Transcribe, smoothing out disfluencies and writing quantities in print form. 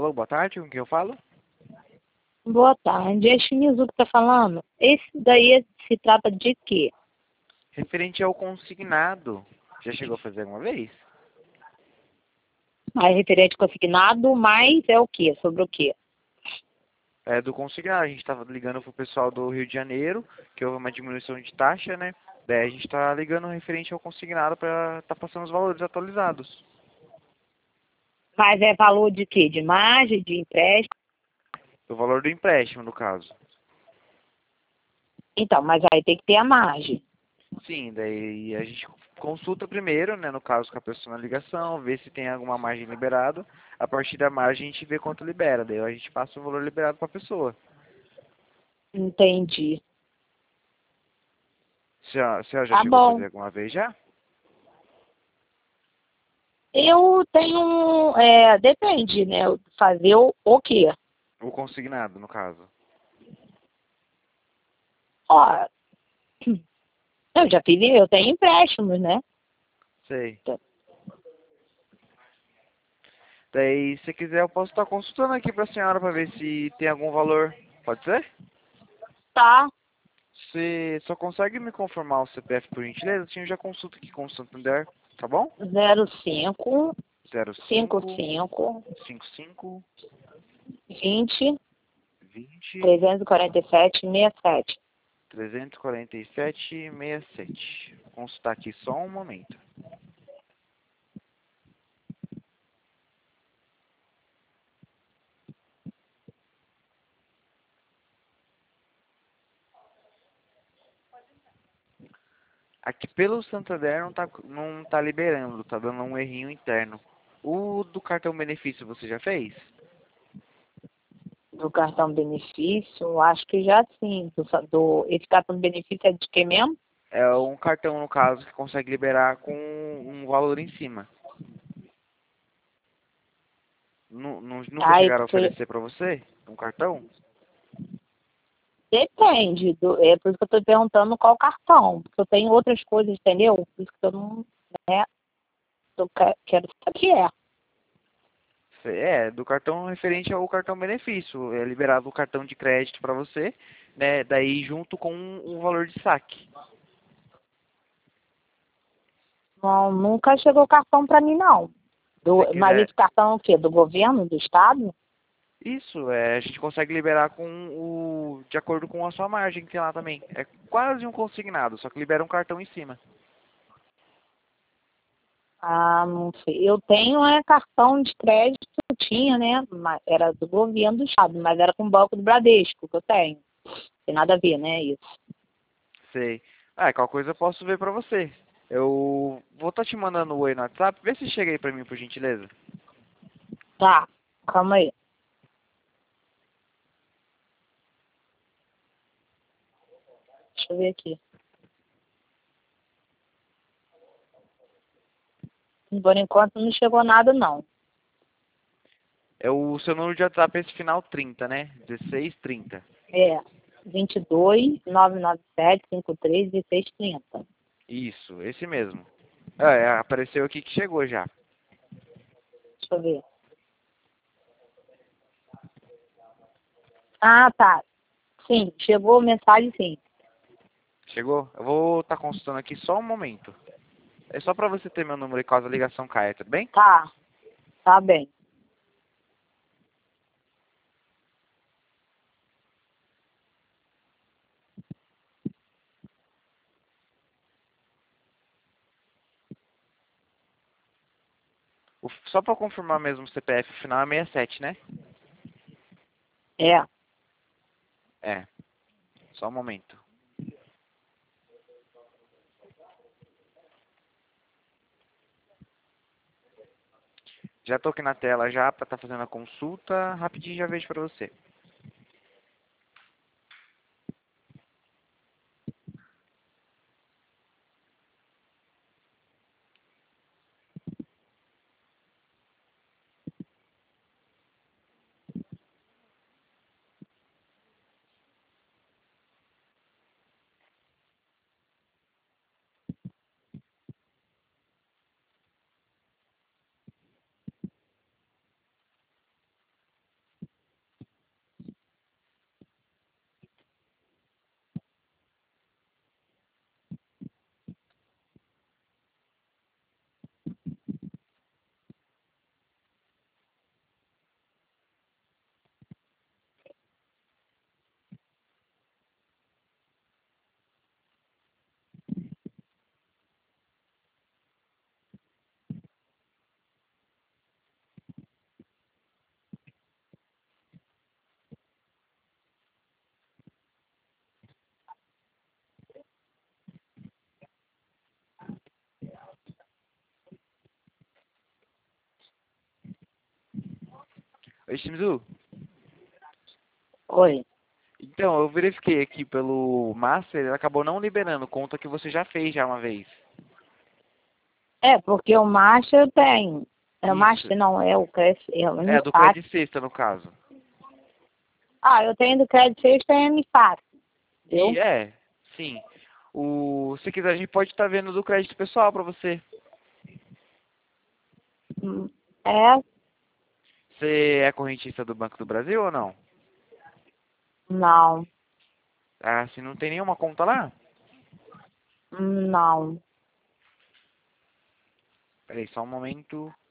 Alô, boa tarde, com quem eu falo? Boa tarde, é Shimizu que tá falando. Esse daí se trata de quê? Referente ao consignado. Já chegou a fazer alguma vez? É referente consignado, mas é o quê? Sobre o quê? É do consignado. A gente estava ligando pro pessoal do Rio de Janeiro, que houve uma diminuição de taxa, né? Daí a gente está ligando referente ao consignado para estar passando os valores atualizados. Mas é valor de quê? De margem, de empréstimo? O valor do empréstimo, no caso. Então, mas aí tem que ter a margem. Sim, daí a gente consulta primeiro, né, no caso com a pessoa na ligação, vê se tem alguma margem liberada. A partir da margem a gente vê quanto libera, daí a gente passa o valor liberado para a pessoa. Entendi. Você já Tá chegou a fazer bom. alguma vez já? Eu tenho, depende, né? Fazer o quê? O consignado, no caso. Ó, eu tenho empréstimos, né? Sei. Daí, se quiser, eu posso estar consultando aqui para a senhora para ver se tem algum valor. Pode ser? Tá. Você só consegue me confirmar o CPF por gentileza? Assim eu já consulto aqui com o Santander, tá bom? 05 05 55 55 20 20 347 67. 347 67. Vou consultar aqui só um momento. Aqui pelo Santander não tá liberando, tá dando um errinho interno. O do cartão benefício você já fez? Do cartão benefício, acho que já sim. Esse cartão benefício é de quem mesmo? É um cartão, no caso, que consegue liberar com um valor em cima. Nunca Aí, chegaram a oferecer para você um cartão? depende. É por isso que eu estou perguntando qual cartão. Porque eu tenho outras coisas, entendeu? Por isso que eu não. Né, quero saber o que é. É, do cartão referente ao cartão benefício. É liberado o cartão de crédito para você, né? Daí junto com um valor de saque. Não, nunca chegou cartão para mim, não. Se Mas quiser. esse cartão é o quê? Do governo, do estado? Isso, a gente consegue liberar de acordo com a sua margem que tem lá também. É quase um consignado, só que libera um cartão em cima. Ah, não sei. Eu tenho cartão de crédito, eu tinha, né? Era do governo do estado, mas era com o Banco do Bradesco que eu tenho. Tem nada a ver, né? Isso. Sei. Ah, qualquer coisa eu posso ver pra você. Eu vou estar te mandando o oi no WhatsApp. Vê se chega aí pra mim, por gentileza. Tá, calma aí. Deixa eu ver aqui. Por enquanto não chegou nada, não. É o seu número de WhatsApp é esse final 30, né? 1630. É 22 997 53 1630. Isso, esse mesmo. É, apareceu aqui que chegou já. Deixa eu ver. Ah, tá. Sim, chegou mensagem, sim. Chegou? Eu vou estar consultando aqui só um momento. É só pra você ter meu número e caso a ligação caia, tudo bem? Tá, tá bem. Só pra confirmar mesmo o CPF final é 67, né? É. É, só um momento. Já tô aqui na tela já pra estar fazendo a consulta. Rapidinho já vejo pra você. Oi, Shimizu. Oi. Então, eu verifiquei aqui pelo Master, ele acabou não liberando conta que você já fez já uma vez. É, porque o Master eu tenho. É o Isso. Master não, é o Cresce, é o É, do MFAC. Credit Sexta, no caso. Ah, eu tenho do Credit Sexta e MFAC, E viu? sim. Se quiser, a gente pode estar vendo do crédito pessoal pra você. É, Você é correntista do Banco do Brasil ou não? não, Ah, se não tem nenhuma conta lá? não. Peraí, só um momento.